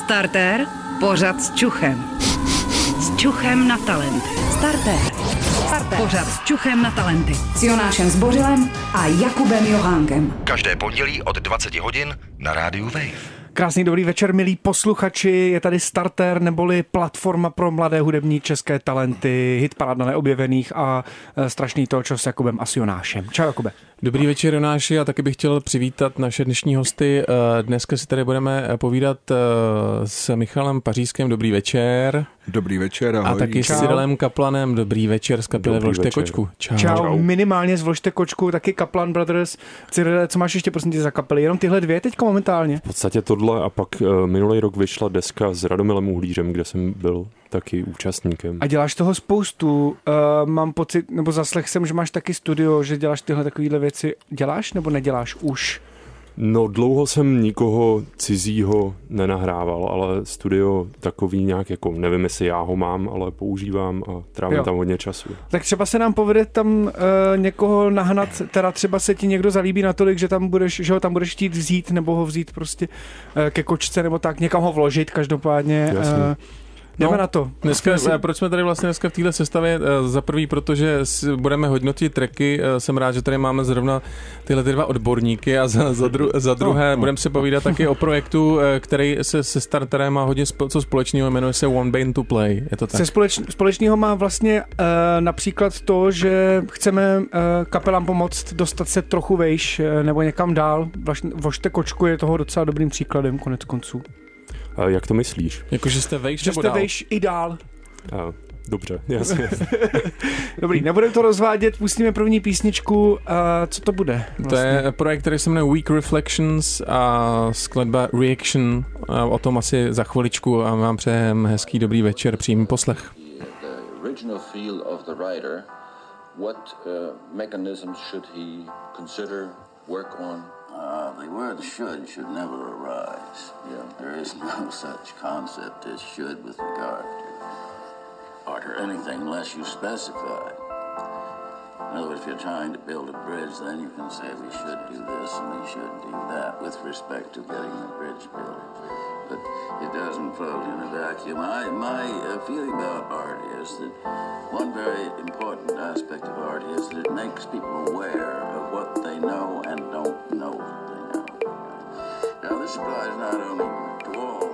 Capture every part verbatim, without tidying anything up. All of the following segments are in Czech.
Startér, pořad s Čuchem. S Čuchem na talenty. Startér. Startér. Pořad s Čuchem na talenty. S Jonášem Zbořilem a Jakubem Johánkem. Každé pondělí od dvacet hodin na rádiu Wave. Krásný dobrý večer, milí posluchači, je tady Startér, neboli platforma pro mladé hudební české talenty, hitparáda neobjevených a strašný točo s Jakubem a s Jonášem. Čau, Jakube. Dobrý večer, Jonáši, a taky bych chtěl přivítat naše dnešní hosty. Dneska si tady budeme povídat s Michalem Pařízkem. Dobrý večer. Dobrý večer, ahoj. A taky Čau. s Cyrilem Kaplanem. Dobrý večer z kapely Vložte kočku. Čau. Čau. Minimálně z Vložte kočku, taky Kaplan Brothers. Cyrile, co máš ještě prosím tě za kapely? Jenom tyhle dvě teďka momentálně? V podstatě tohle a pak uh, minulý rok vyšla deska s Radomilem Uhlířem, kde jsem byl taky účastníkem. A děláš toho spoustu. Uh, mám pocit, nebo zaslech jsem, že máš taky studio, že děláš tyhle takovýhle věci. Děláš nebo neděláš už? No dlouho jsem nikoho cizího nenahrával, ale studio takový nějak jako, nevím, jestli já ho mám, ale používám a trávím jo. tam hodně času. Tak třeba se nám povede tam uh, někoho nahnat, teda třeba se ti někdo zalíbí natolik, že tam budeš, že ho tam budeš chtít vzít, nebo ho vzít prostě uh, ke kočce, nebo tak, někam ho vložit každopádně. Jasně. Uh, Jdeme no, na to. Dneska, si... Proč jsme tady vlastně dneska v téhle sestavě? Za prvý, protože budeme hodnotit tracky. Jsem rád, že tady máme zrovna tyhle ty dva odborníky a za, za, dru, za druhé no, no. budeme si povídat taky o projektu, který se se Starterem má hodně spo, co společného, jmenuje se One Band to Play. Je to tak? Se společ, společného má vlastně uh, například to, že chceme uh, kapelám pomoct dostat se trochu vejš uh, nebo někam dál. Vlastně Vložte kočku je toho docela dobrým příkladem konec konců. A jak to myslíš? Jako, že jste vejš že nebo jste dál? vejš i dál. A, dobře, jasně. Dobrý, nebudeme to rozvádět, pustíme první písničku. A co to bude? Vlastně? To je projekt, který se jmenuje Weak Reflections a skladba Reaction. A o tom asi za chviličku a vám přejem hezký dobrý večer, příjemný poslech. The original feel of the writer, what uh, mechanisms should he consider, work on? Uh, the word should should never arise. Yeah. There is no such concept as should with regard to art or anything unless you specify. In other words, if you're trying to build a bridge, then you can say we should do this and we should do that with respect to getting the bridge built. But it doesn't float in a vacuum. I, my uh, feeling about art is that one very important aspect of art is that it makes people aware of what they know and don't know that they know. Now this applies not only to all,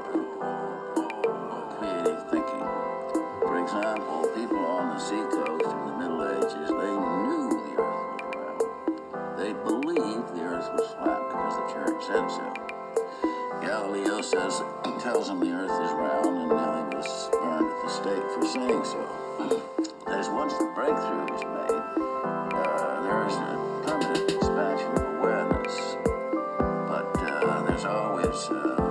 all creative thinking. For example, people on the seacoast in the Middle Ages, they knew the earth was round. They believed the earth was flat because the church said so. Galileo says, tells him the earth is round, and now he was burned at the stake for saying so. That is, once the breakthrough is made, uh, there is a permanent expansion of awareness, but uh, there's always uh,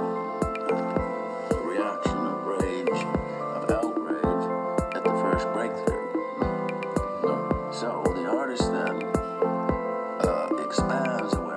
a reaction of rage, of outrage at the first breakthrough. So the artist then uh, expands awareness.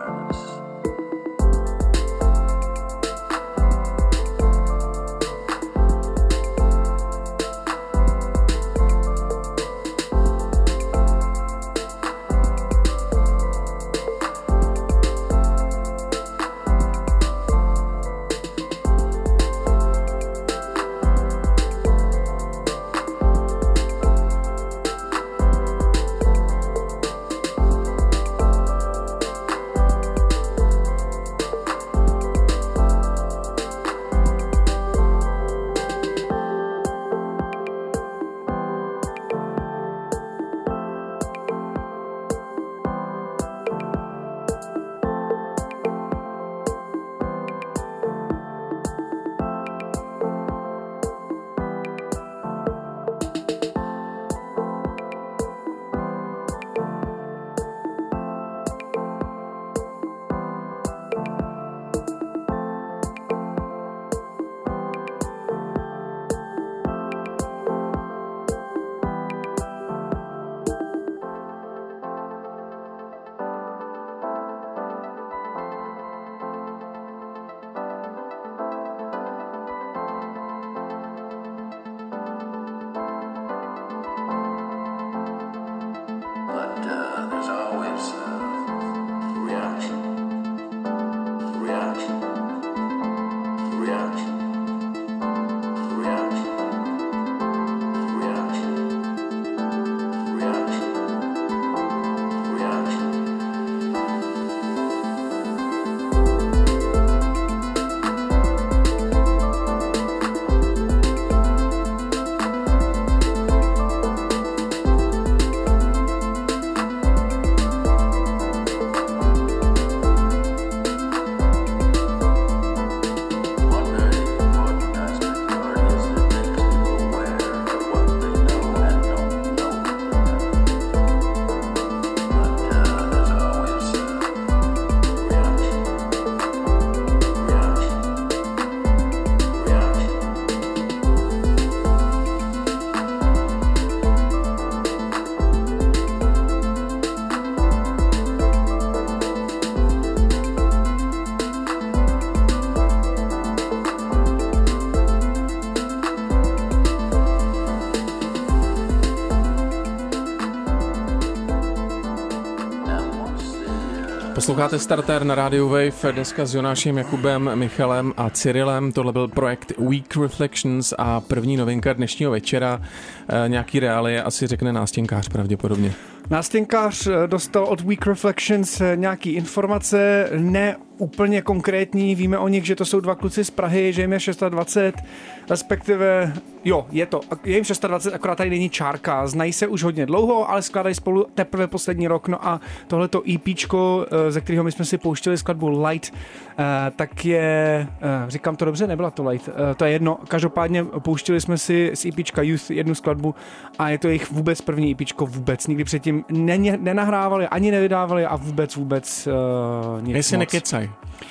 Posloucháte Starter na rádiu Wave, dneska s Jonášem, Jakubem, Michalem a Cyrilem. Tohle byl projekt Week Reflections a první novinka dnešního večera. E, nějaký reálie asi řekne nástěnkář pravděpodobně. Nástěnkář dostal od Week Reflections nějaký informace, ne úplně konkrétní, víme o nich, že to jsou dva kluci z Prahy, že jim je dvacet šest, respektive, jo, je to, je jim dvacet šest, akorát tady není čárka, znají se už hodně dlouho, ale skládají spolu teprve poslední rok, no a tohleto EPčko, ze kterého my jsme si pouštěli skladbu Light, tak je, říkám to dobře, nebyla to Light, to je jedno, každopádně pouštěli jsme si z EPčka Youth jednu skladbu a je to jejich vůbec první EPčko, vůbec, nikdy předtím nenahrávali, ani nevydávali a vůbec, vůbec uh, nic Jestli moc. nekecaj.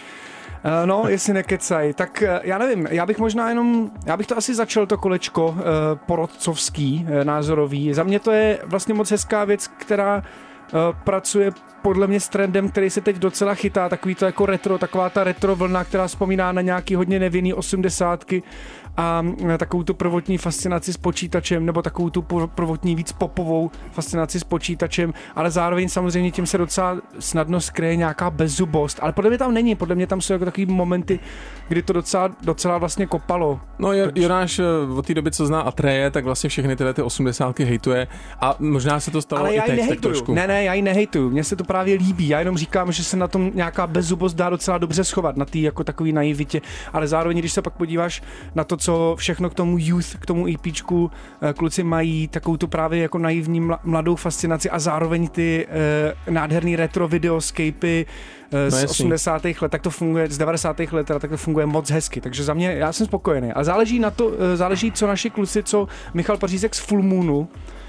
Uh, no, jestli nekecaj, tak uh, já nevím, já bych možná jenom, já bych to asi začal to kolečko uh, porodcovský, uh, názorový. Za mě to je vlastně moc hezká věc, která uh, pracuje podle mě s trendem, který se teď docela chytá, takový to jako retro, taková ta retro vlna, která vzpomíná na nějaký hodně nevinný osmdesátky a takovou tu prvotní fascinaci s počítačem, nebo takovou tu prvotní víc popovou fascinaci s počítačem, ale zároveň samozřejmě tím se docela snadno skryje nějaká bezzubost, ale podle mě tam není, podle mě tam jsou jako takový momenty, kdy to docela, docela vlastně kopalo. No Jonáš od té doby, co zná Atreje, tak vlastně všechny tyhle ty osmdesátky hejtuje a možná se to stalo ale i teď tak trošku. Ne, ne, já ji nehejtuju, mně se to právě líbí, já jenom říkám, že se na tom nějaká bezzubost dá docela dobře schovat, na té jako takový naivitě, ale zároveň, když se pak podíváš na to, co všechno k tomu Youth, k tomu EPčku kluci mají, takovou tu právě jako naivní mladou fascinaci a zároveň ty uh, nádherný retro videoscapy uh, no z osmdesátých let, tak to funguje, z devadesátých let, tak to funguje moc hezky, takže za mě, já jsem spokojený. A záleží na to, uh, záleží co naši kluci, co Michal Pařízek z Full Moonu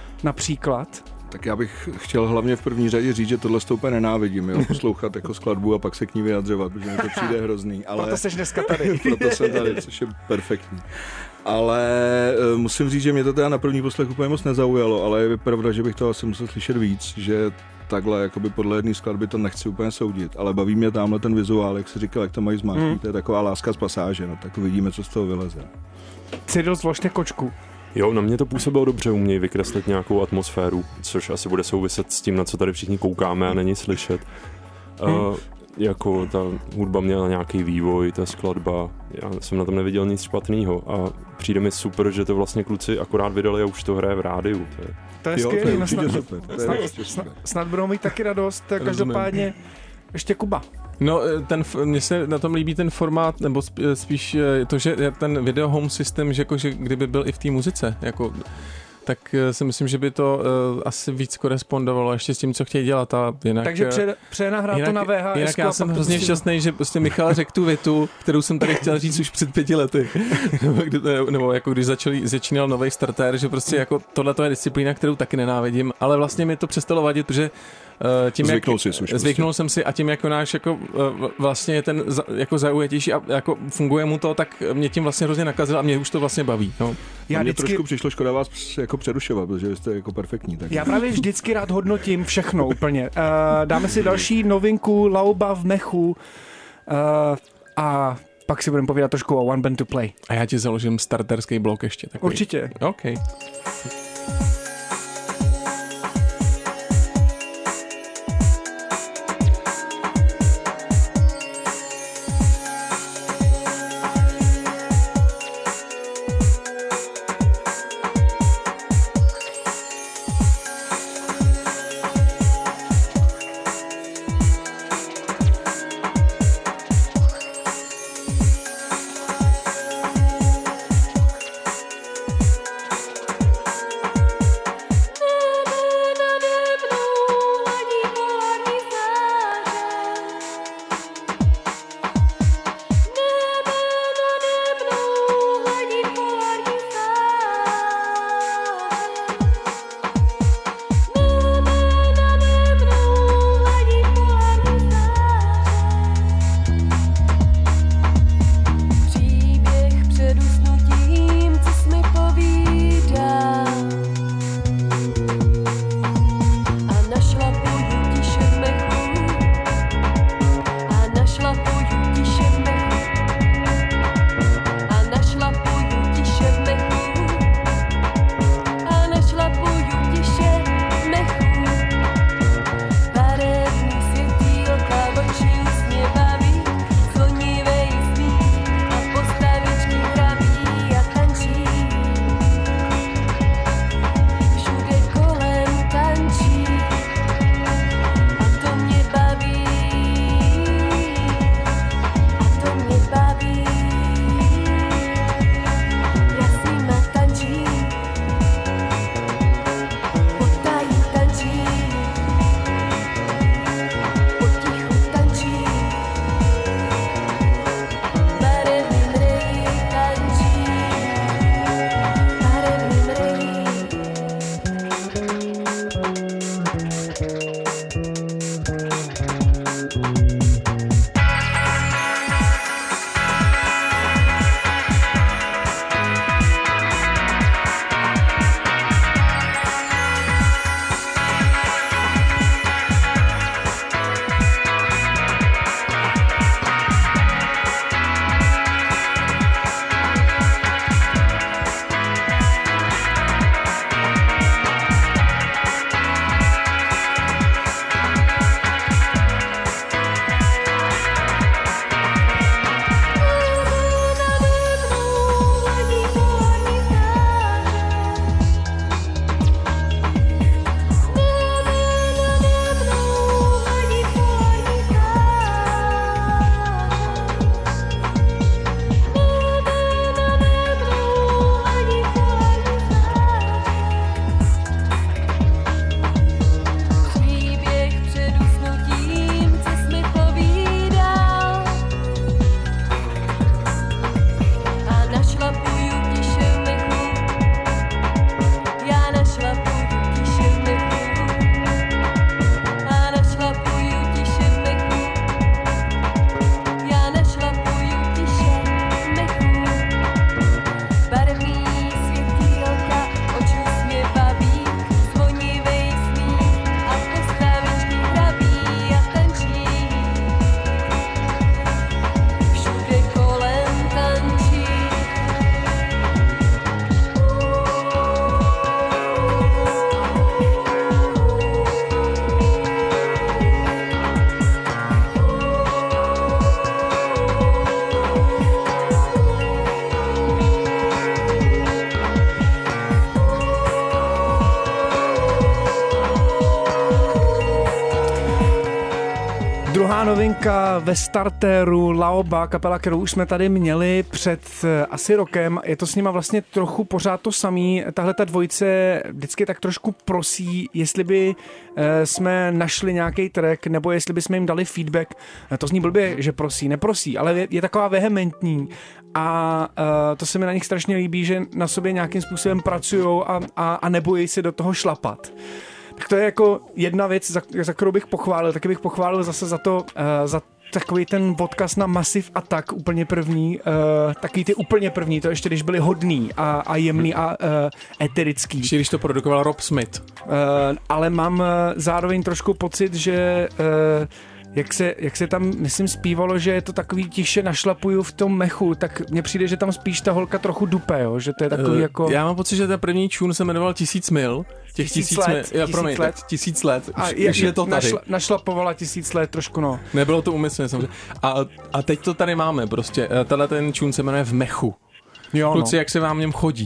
například. Tak já bych chtěl hlavně v první řadě říct, že tohle stoupe nenávidím, jo? Poslouchat jako skladbu a pak se k ní vyjadřovat, protože mi to přijde hrozný. Ale... Proto seš dneska tady. Proto jsem tady, což je perfektní. Ale uh, musím říct, že mě to teda na první poslech úplně moc nezaujalo, ale je pravda, že bych to asi musel slyšet víc, že takhle jakoby podle jedné skladby to nechci úplně soudit, ale baví mě tamhle ten vizuál, jak se říkal, jak to mají zmáčknout, hmm. to je taková láska z pasáže, no tak uvidíme, co z toho vyleze. Cyril, zvložte kočku. Jo, na mě to působilo dobře, umějí vykreslit nějakou atmosféru, což asi bude souviset s tím, na co tady všichni koukáme a není slyšet. Hmm. Uh, jako ta hudba měla nějaký vývoj, ta skladba, já jsem na tom neviděl nic špatného a přijde mi super, že to vlastně kluci akorát vydali a už to hraje v rádiu. To je, to je skvělý, no, snad, snad, snad, snad budou mít taky radost, každopádně ještě Kuba. No, ten, mně se na tom líbí ten formát, nebo spíš to, že ten video home system, že, jako, že kdyby byl i v té muzice, jako, tak si myslím, že by to uh, asi víc korespondovalo ještě s tím, co chtějí dělat. A jinak, takže pře, přenahrát to na V H S. Jinak já jsem hrozně šťastný, že prostě Michal řekl tu větu, kterou jsem tady chtěl říct už před pěti lety. nebo, kdy, nebo jako když začali, začínal nový starter, že prostě jako tohle je disciplína, kterou taky nenávidím, ale vlastně mi to přestalo vadit, protože tím, zvyknul, jak, jsi už zvyknul prostě. jsem si a tím jako náš jako vlastně je ten jako zaujetější a jako funguje mu to, tak mě tím vlastně hrozně nakazil a mě už to vlastně baví. No. Já mě vždycky... trošku přišlo škoda vás jako přerušovat, protože jste jako perfektní. Tak... Já právě vždycky rád hodnotím všechno úplně. Uh, dáme si další novinku Lauba v mechu uh, a pak si budeme povídat trošku o One Band to Play. A já ti založím starterský blok ještě. Takový. Určitě. OK. novinka ve startéru Laoba, kapela, kterou už jsme tady měli před asi rokem. Je to s nima vlastně trochu pořád to samý. Tahle ta dvojice vždycky tak trošku prosí, jestli by jsme našli nějaký track, nebo jestli by jsme jim dali feedback. To zní blbě, že prosí, neprosí, ale je, je taková vehementní. A uh, to se mi na nich strašně líbí, že na sobě nějakým způsobem pracujou a, a, a nebojí se do toho šlapat. Tak to je jako jedna věc, za, za kterou bych pochválil. Taky bych pochválil zase za to, uh, za takový ten podcast na Massive Attack, úplně první, uh, taky ty úplně první, to ještě když byli hodný a, a jemný a uh, eterický. Ještě když to produkoval Rob Smith. Uh, ale mám uh, zároveň trošku pocit, že uh, Jak se, jak se tam, myslím, zpívalo, že je to takový tiše našlapuju v tom mechu, tak mně přijde, že tam spíš ta holka trochu dupe, jo? Že to je takový uh, jako... Já mám pocit, že ten první čún se jmenoval Tisíc mil. Těch tisíc, tisíc let. Mil, já, tisíc promiň, let. tisíc let. A už, je, už je to tady. Našla, našlapovala tisíc let trošku, no. Nebylo to úmyslně, samozřejmě. A, a teď to tady máme prostě. Tenhle ten čún se jmenuje V mechu. Jo, Kluci, no. jak se vám v něm chodí?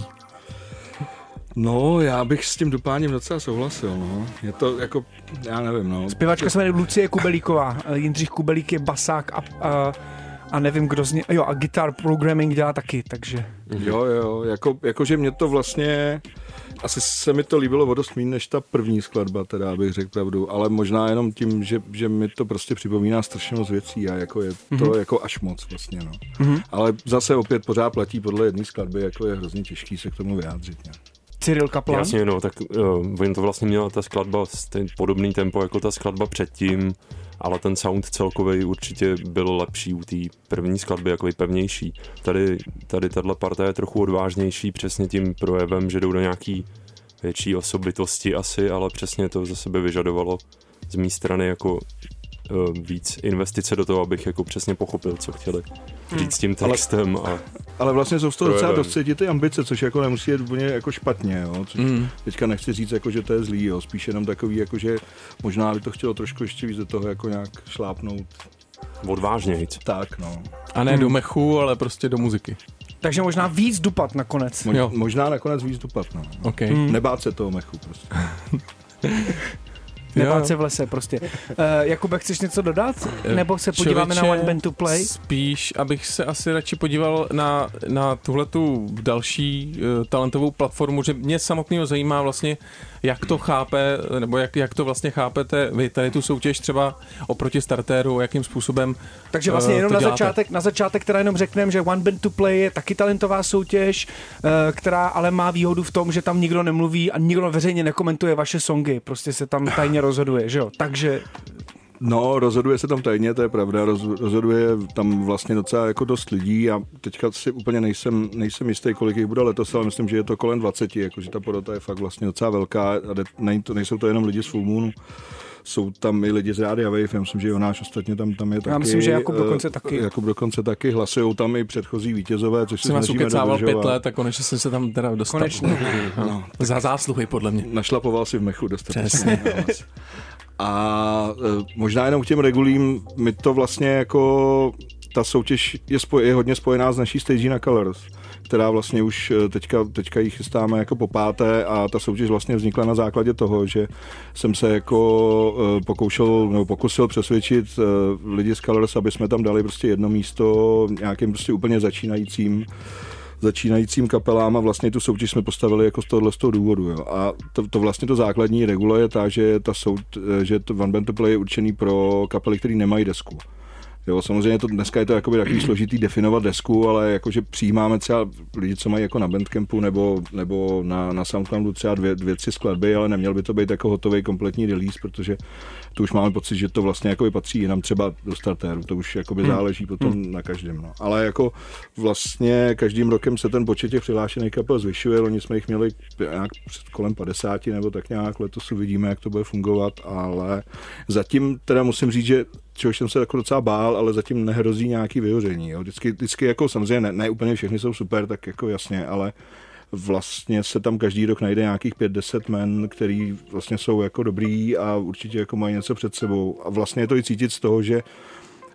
No, já bych s tím dupáním docela souhlasil, no. Je to jako, já nevím, no. Zpěvačka se jmenuje Lucie Kubelíková, Jindřich Kubelík je basák a, a, a nevím, kdo z ně, jo, a guitar programming dělá taky, takže. Jo, jo, jako, jakože mě to vlastně, asi se mi to líbilo o dost méně než ta první skladba, teda, abych řekl pravdu, ale možná jenom tím, že, že mi to prostě připomíná strašně moc věcí a jako je to mm-hmm. jako až moc vlastně, no. Mm-hmm. Ale zase opět pořád platí podle jedné skladby, jako je hrozně těžký se k tomu vyjádřit, ne? Cyril Kaplan? Jasně, no, tak uh, oni to vlastně měla ta skladba ten podobný tempo jako ta skladba předtím, ale ten sound celkový určitě byl lepší u té první skladby, jako pevnější. Tady, tady tato parta je trochu odvážnější přesně tím projevem, že jdou do nějaký větší osobitosti asi, ale přesně to za sebe vyžadovalo z mé strany jako uh, víc investice do toho, abych jako přesně pochopil, co chtěli říct s tím textem. Ale, a ale vlastně jsou z toho docela dost cítit ty ambice, což jako nemusí jít úplně jako špatně, jo? Což mm. teďka nechci říct, jako, že to je zlý, jo? Spíš jenom takový, jako, že možná by to chtělo trošku ještě víc do toho jako nějak šlápnout. Odvážnějc. Tak, no. A ne mm. do mechu, ale prostě do muziky. Takže možná víc dupat nakonec. Mo- možná nakonec víc dupat, no. Okay. Mm. Nebát se toho mechu prostě. Nebát se v lese prostě. Uh, Jakube, chceš něco dodat? Nebo se podíváme Člověče, na One Band to Play? Spíš, abych se asi radši podíval na, na tuhletu další uh, talentovou platformu, že mě samotného zajímá vlastně, jak to chápe, nebo jak, jak to vlastně chápete vy, tady tu soutěž třeba oproti startéru, jakým způsobem. Takže vlastně uh, jenom na děláte. začátek, na začátek teda jenom řekneme, že One Band to Play je taky talentová soutěž, uh, která ale má výhodu v tom, že tam nikdo nemluví a nikdo veřejně nekomentuje vaše songy, prostě se tam tajně rozhoduje, že jo? Takže... No, rozhoduje se tam tajně, to je pravda, Roz, rozhoduje tam vlastně docela jako dost lidí a teďka si úplně nejsem, nejsem jistý, kolik jich bude letos, ale myslím, že je to kolem dvacet, jakože ta porota je fakt vlastně docela velká a ne, to, nejsou to jenom lidi z Full Moonu, jsou tam i lidi z Rádia Wave, já myslím, že Jonáš ostatně tam, tam je taky. Já myslím, že Jakub dokonce taky. Jakub dokonce taky, hlasujou tam i předchozí vítězové, což se snažíme ukecával dodržovat. pět let a konečně jsem se tam teda dostal. Konečně. No, za zásluhy, podle mě. Našlapoval si v mechu dostatečně. A e, možná jenom k těm regulím, my to vlastně jako, ta soutěž je, spoj, je hodně spojená s naší Stage na Colors, která vlastně už teďka, teďka ji chystáme jako po páté a ta soutěž vlastně vznikla na základě toho, že jsem se jako pokoušel, nebo pokusil přesvědčit lidi z Colors, aby jsme tam dali prostě jedno místo nějakým prostě úplně začínajícím začínajícím kapelám a vlastně tu soutěž jsme postavili jako z tohohle z toho důvodu. Jo. A to, to vlastně to základní regule je ta, že ta soud, že to One Band to Play je určený pro kapely, které nemají desku. Jo, samozřejmě to, dneska je to jakoby takový složitý definovat desku, ale jakože přijímáme třeba lidi, co mají jako na Bandcampu nebo, nebo na, na Soundcloudu třeba dvě, dvě, tři skladby, ale neměl by to být jako hotový kompletní release, protože to už máme pocit, že to vlastně jakoby patří jenom třeba do startéru, to už jakoby hmm. záleží potom hmm. na každém. No. Ale jako vlastně každým rokem se ten počet těch přihlášených kapel zvyšuje, loni jsme jich měli nějak kolem padesáti nebo tak nějak, letos uvidíme, jak to bude fungovat, ale zatím teda musím říct, že čehož jsem se jako docela bál, ale zatím nehrozí nějaký vyhoření. Jo. Vždycky, vždycky jako samozřejmě ne, ne úplně všechny jsou super, tak jako jasně, ale vlastně se tam každý rok najde nějakých pět deset men, který vlastně jsou jako dobrý a určitě jako mají něco před sebou. A vlastně je to i cítit z toho, že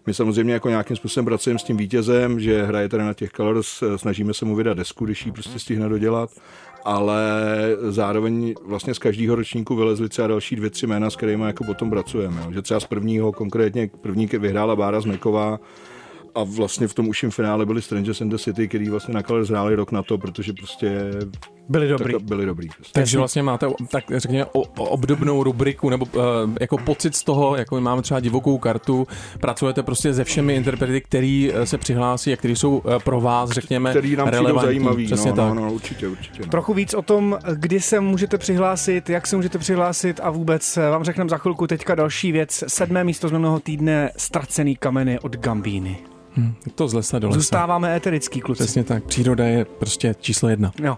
My samozřejmě jako nějakým způsobem pracujeme s tím vítězem, že hraje tady na těch Colors, snažíme se mu vydat desku, když ji prostě stihne dodělat, ale zároveň vlastně z každého ročníku vylezly třeba další dvě, tři jména, s kterými jako potom pracujeme. Jo. Že třeba z prvního konkrétně, první vyhrála Bára Zmeková, a vlastně v tom užším finále byli Strangers in the City, který vlastně na Colors hráli rok na to, protože prostě byli dobrý. byli dobrý. Prostě. Takže vlastně máte, tak řekněme, o, o obdobnou rubriku, nebo uh, jako pocit z toho, jako my máme třeba divokou kartu, pracujete prostě se všemi interprety, který se přihlásí a který jsou uh, pro vás, řekněme, který nám relevantní. Zajímavý, přesně no, tak. no, no, určitě, určitě. No. Trochu víc o tom, kdy se můžete přihlásit, jak se můžete přihlásit a vůbec vám řekneme za chvilku teďka další věc. Sedmé místo z minulého týdne, Ztracený kameny od Gambíny. Hmm, to z lesa do lesa. Zůstáváme éterický, kluci. Přesně tak, příroda je prostě číslo jedna. Jo.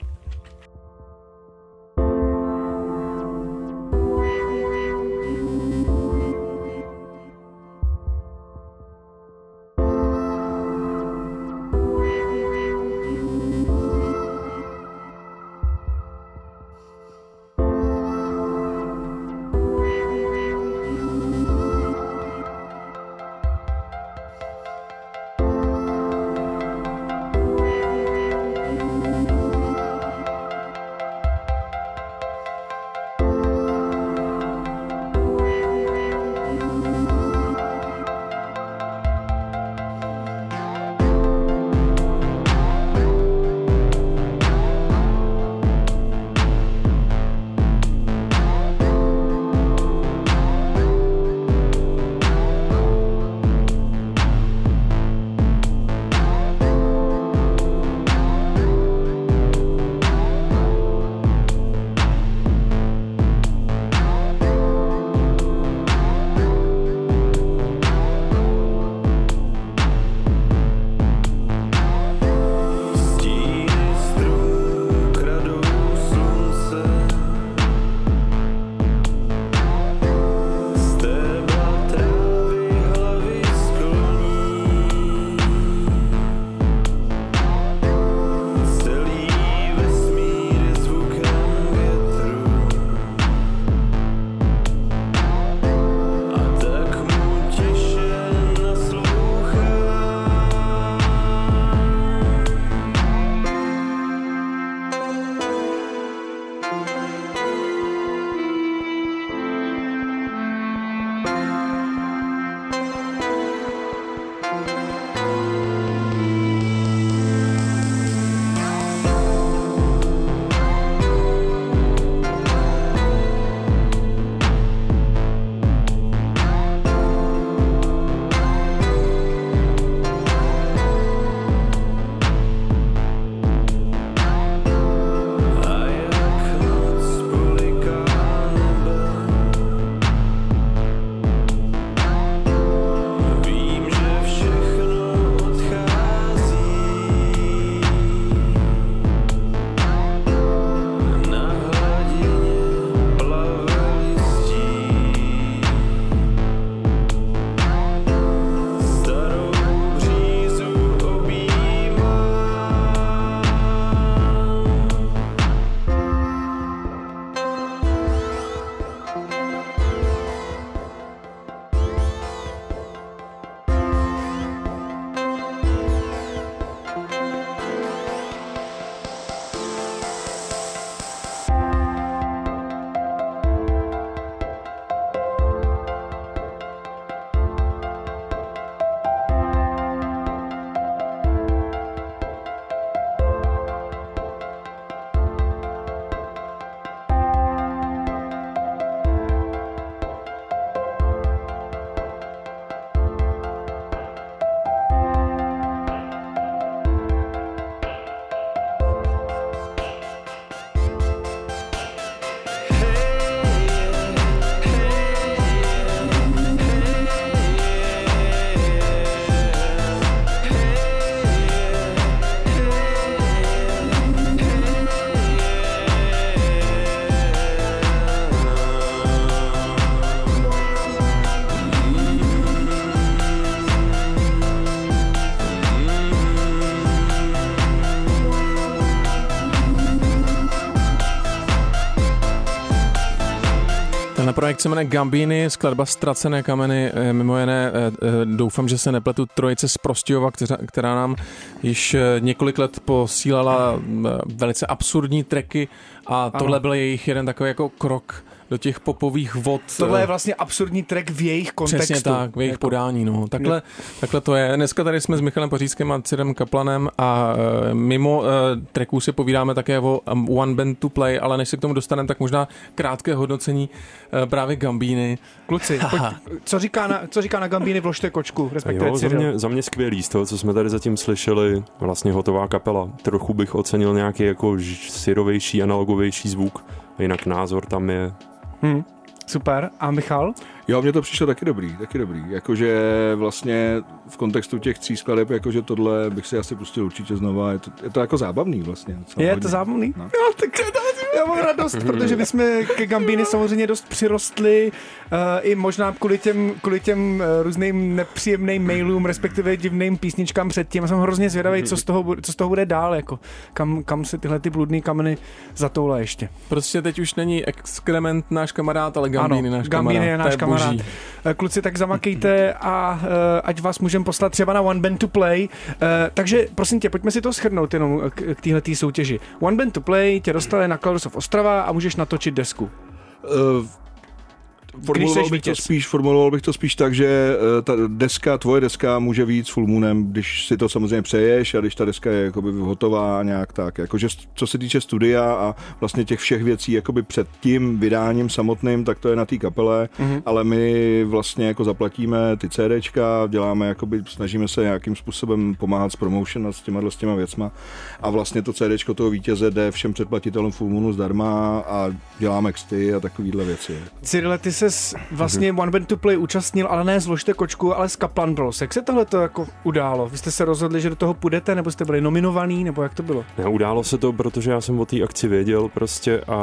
Tenhle projekt se jmenuje Gambíny, skladba Ztracené kameny, mimo jiné doufám, že se nepletu, trojice z Prostějova, která, která nám již několik let posílala velice absurdní tracky a tohle ano. byl jejich jeden takový jako krok do těch popových vod. Tohle je vlastně absurdní track v jejich kontextu. Přesně tak, v jejich jako podání. No. Takhle, takhle to je. Dneska tady jsme s Michalem Paříckým a Cyrem Kaplanem a uh, mimo uh, tracků si povídáme také o um, One Band to Play, ale než se k tomu dostaneme, tak možná krátké hodnocení uh, právě Gambíny. Kluci, pojď, co, říká na, co říká na Gambíny, vložte kočku, respektive jo, za mě, za mě skvělý z toho, co jsme tady zatím slyšeli, vlastně hotová kapela. Trochu bych ocenil nějaký jako syrovější, analogovější zvuk, a jinak názor tam je. Hmm, super. A Michal? Jo, mně to přišlo taky dobrý, taky dobrý. Jakože vlastně v kontextu těch tří skladeb, jakože tohle bych si asi pustil určitě znova. Je to, je to jako zábavný vlastně. Je hodně. To zábavný? No. Jo, tak já mám radost, protože my jsme ke Gambíny samozřejmě dost přirostli, uh, i možná kvůli těm, kvůli těm uh, různým nepříjemným mailům, respektive divným písničkám předtím. A jsem hrozně zvědavý, co z toho, co z toho bude dál, jako kam, kam se tyhle ty bludný kameny zatoulá ještě. Prostě teď už není exkrement náš kamarád, ale Gambíny náš Gambíny kamarád. Je náš kamarád. Kluci, tak zamakejte a uh, ať vás můžeme poslat třeba na One Band to Play. Uh, takže prosím tě, pojďme si to shrnout jenom k, k téhletý soutěži. One Band to Play tě dostane na Clouders of Ostrava a můžeš natočit desku. Uh, Formuloval bych, to spíš, formuloval bych to spíš tak, že ta deska, tvoje deska může vyjít s Full Moonem, když si to samozřejmě přeješ a když ta deska je jakoby hotová a nějak tak. Jakože co se týče studia a vlastně těch všech věcí jakoby před tím vydáním samotným, tak to je na té kapele, mm-hmm. ale my vlastně jako zaplatíme ty CDčka, děláme jakoby, snažíme se nějakým způsobem pomáhat s promotion a s těma, s těma věcma a vlastně to CDčko toho vítěze jde všem předplatitelům Full Moonu zdarma a děláme exty a takovýhle věci. Cyrille, ty se vlastně One Band to Play účastnil, ale ne zložte kočku, ale z Kaplan Bros. Jak se tohle to jako událo? Vy jste se rozhodli, že do toho půjdete, nebo jste byli nominovaný, nebo jak to bylo? Ne, událo se to, protože já jsem o té akci věděl prostě a...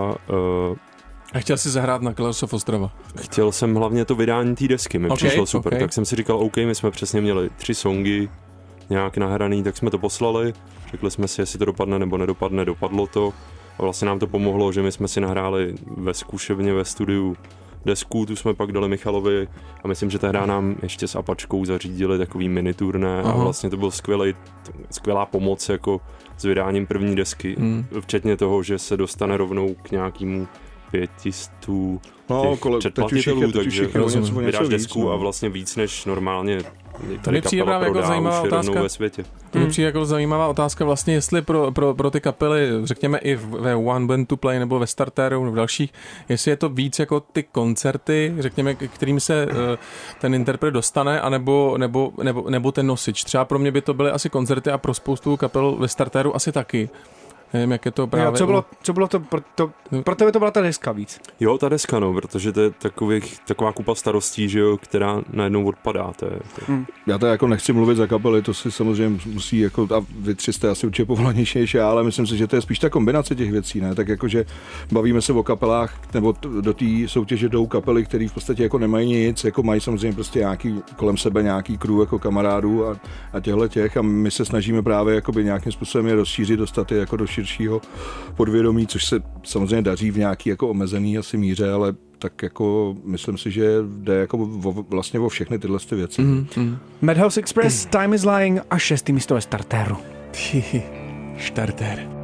Uh, a chtěl si zahrát na Clouders of Ostrava? Chtěl jsem hlavně to vydání té desky, mi okay, přišlo super, okay. Tak jsem si říkal, OK, my jsme přesně měli tři songy nějak nahraný, tak jsme to poslali, řekli jsme si, jestli to dopadne nebo nedopadne, dopadlo to a vlastně nám to pomohlo, že my jsme si nahráli ve zkušebně ve studiu desku, tu jsme pak dali Michalovi a myslím, že tehdy nám ještě s Apačkou zařídili takový miniturné a vlastně to byl skvělý, skvělá pomoc jako s vydáním první desky, hmm. včetně toho, že se dostane rovnou k nějakému pětistu no, těch předplatitelů, takže vydáš desku víc, a vlastně víc než normálně to mi přijde právě jako zajímavá otázka. Ve světě. To mi přijde jako zajímavá otázka vlastně, jestli pro, pro, pro ty kapely, řekněme i ve One Band to Play nebo ve Starteru nebo v dalších, jestli je to víc jako ty koncerty, řekněme, kterým se uh, ten interpret dostane, anebo, nebo, nebo, nebo ten nosič. Třeba pro mě by to byly asi koncerty a pro spoustu kapel ve Starteru asi taky. Nevím, jak je to právě... Jo, co bylo, co bylo to, pro, to, pro tebe to byla ta deska víc? Jo, ta deska, no, protože to je takových, taková kupa starostí, že jo, která najednou odpadá. To je, to... Hmm. Já to jako nechci mluvit za kapely, to si samozřejmě musí, jako, a vy tři jste asi určitě povolanější, ale myslím si, že to je spíš ta kombinace těch věcí, ne? Tak jakože bavíme se o kapelách, nebo do té soutěže jdou kapely, které v podstatě jako nemají nic, jako mají samozřejmě prostě nějaký, kolem sebe nějaký crew jako kamarádů a, a těchhle těch a my se snažíme právě jakoby nějakým způsobem je rozšířit, dostat je jako do širšího podvědomí, což se samozřejmě daří v nějaký jako omezený asi míře, ale tak jako myslím si, že jde jako vo, vlastně o všechny tyhle ty věci. Mm-hmm. Madhouse Express, Time is Lying a šestý místo ve Starteru. Starter.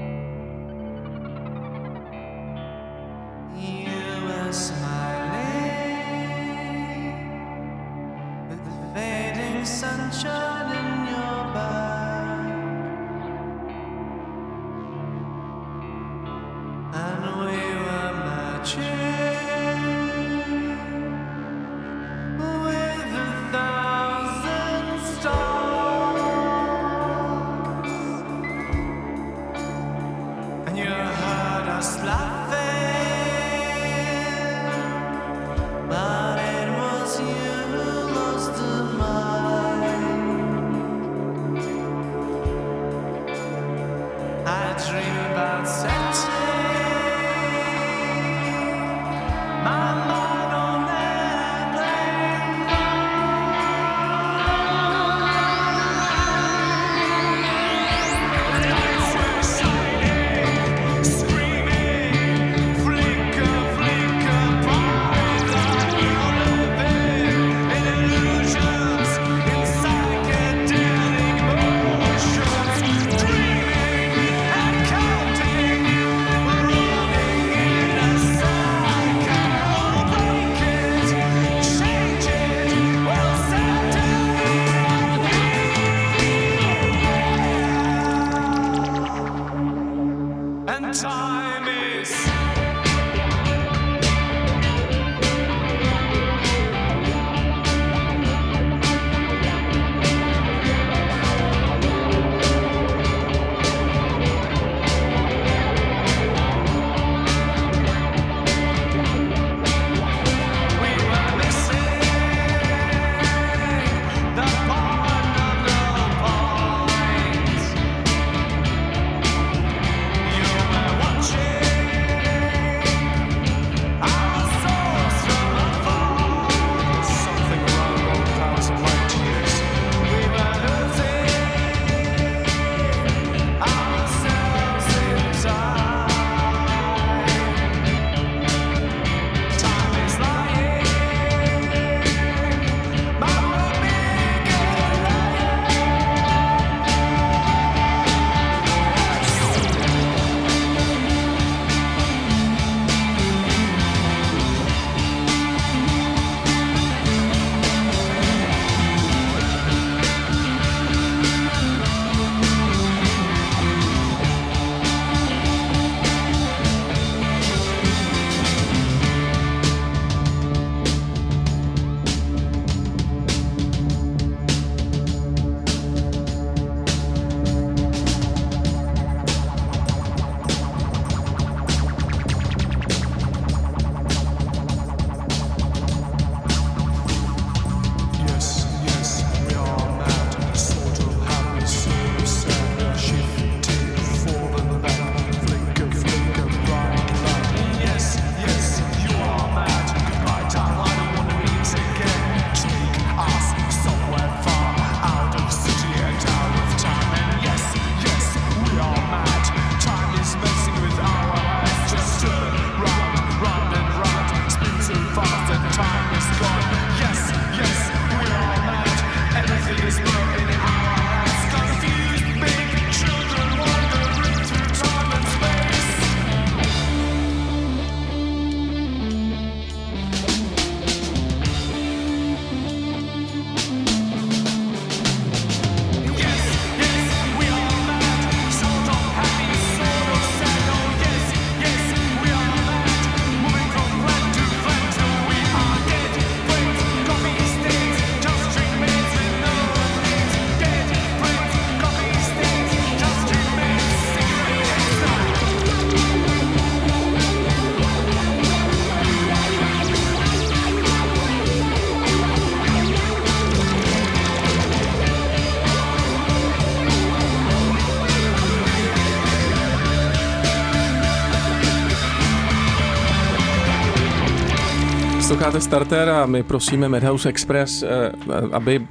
Posloucháte Starter a my prosíme Madhouse Express, aby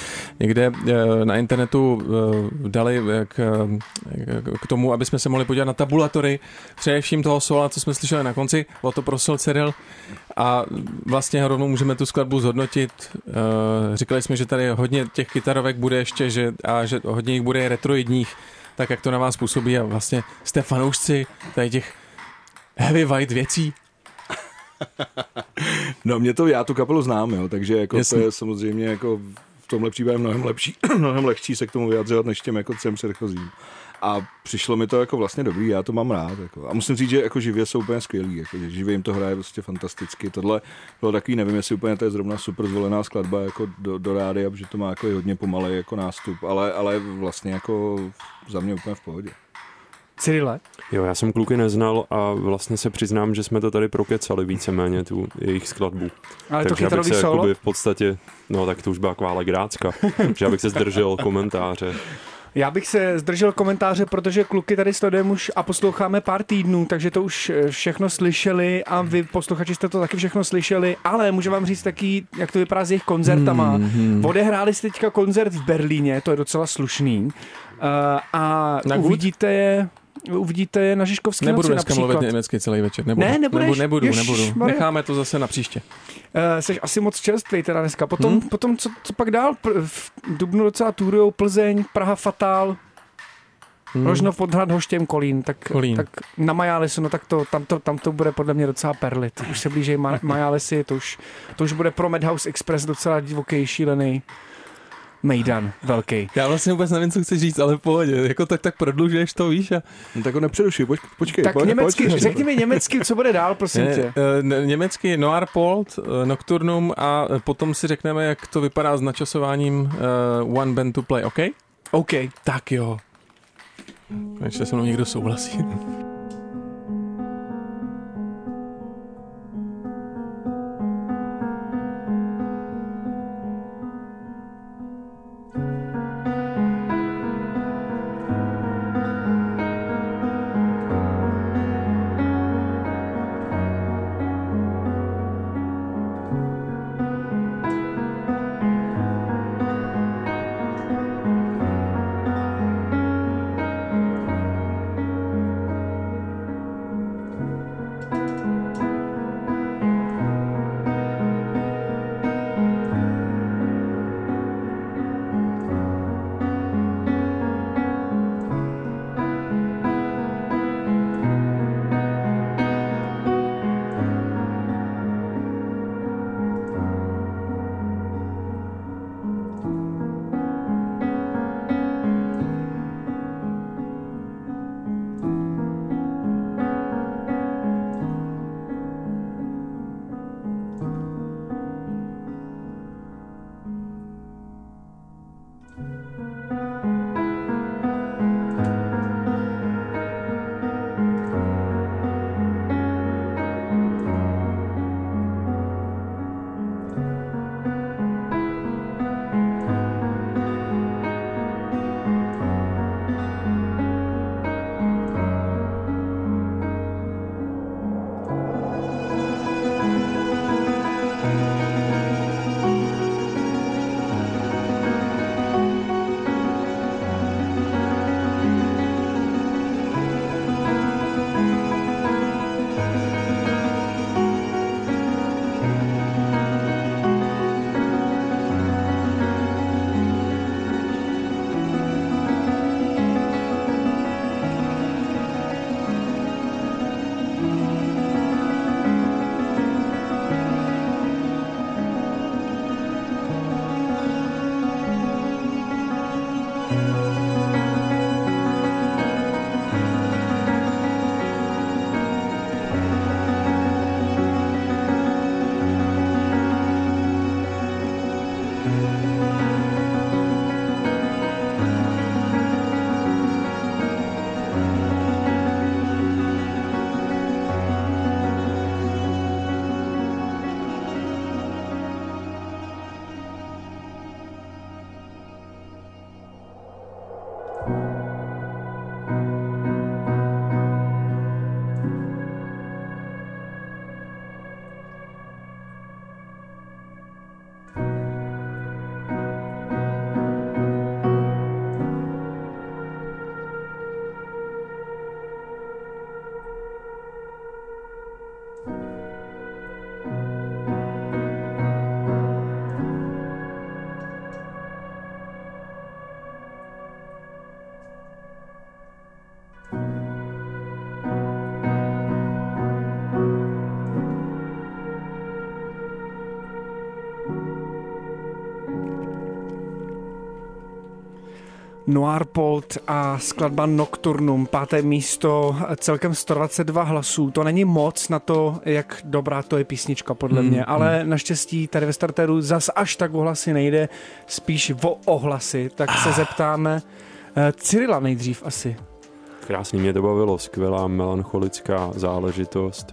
někde na internetu dali k, k tomu, aby jsme se mohli podívat na tabulatory, především toho sola, co jsme slyšeli na konci, o to prosil Cyril a vlastně rovnou můžeme tu skladbu zhodnotit. Říkali jsme, že tady hodně těch kytarovek bude ještě že, a že hodně jich bude retroidních, tak jak to na vás působí a vlastně jste fanoušci tady těch heavy white věcí. No mě to, já tu kapelu znám, jo, takže jako to je samozřejmě jako v tomhle případě mnohem lepší, mnohem lehčí se k tomu vyjadřovat než těm jako třem předchozím. A přišlo mi to jako vlastně dobrý, já to mám rád. Jako. A musím říct, že jako živě jsou úplně skvělí, jako, že živě jim to hraje prostě fantasticky. Tohle bylo takový, nevím, jestli úplně to je zrovna super zvolená skladba jako do, do rádia, protože to má jako hodně pomalej jako nástup, ale, ale vlastně jako za mě úplně v pohodě. Cyrile? Jo, já jsem kluky neznal a vlastně se přiznám, že jsme to tady prokecali víceméně, tu jejich skladbu. Ale takže to kytarový se solo? Jakoby v podstatě, no tak to už byla kvále grácka, že abych se zdržel komentáře. Já bych se zdržel komentáře, protože kluky tady sledujeme už a posloucháme pár týdnů, takže to už všechno slyšeli a vy posluchači jste to taky všechno slyšeli, ale můžu vám říct taky, jak to vypadá s jejich koncertama. Hmm. Odehráli jste teďka koncert v Berlíně, to je docela slušný. Uh, a na uvidíte je... Uvidíte je na Žižkovské nebudu noci například. Nebudu dneska mluvit německy celý večer. Nebudu. Ne, nebudeš? Nebudu, nebudu. Ježiš, nebudu. Maria. Necháme to zase na příště. Uh, seš asi moc čerstvý teda dneska. Potom, hmm? potom co, co pak dál? V dubnu docela turujou Plzeň, Praha Fatál, hmm. Rožnov pod Hrad Hoštěm, Kolín. Tak, Kolín. tak na Majálesu, no tak to, tam, to, tam to bude podle mě docela perlit. Už se blíží Ma- Majálesy, to už, to už bude pro Madhouse Express docela divoký, šílený. mejdan velký. Já vlastně vůbec nevím, co chci říct, ale v pohodě. Jako tak, tak prodlužuješ to, víš? A... No tak ho nepřerušuj, poč, počkej. Tak pojď, německy, pojď. řekni mi německy, co bude dál, prosím ne, tě. Ne, německy Noirpolt, Nocturnum a potom si řekneme, jak to vypadá s načasováním uh, One Band to Play, OK? OK. Tak jo. Konečně se mnou někdo souhlasí. Noirpolt a skladba Nocturnum, páté místo, celkem sto dvacet dva hlasů. To není moc na to, jak dobrá to je písnička, podle mě, mm, ale mm. naštěstí tady ve startéru zas až tak o hlasy nejde, spíš o ohlasy, tak se zeptáme uh, Cyrila nejdřív asi. Krásný, mě to bavilo, skvělá melancholická záležitost.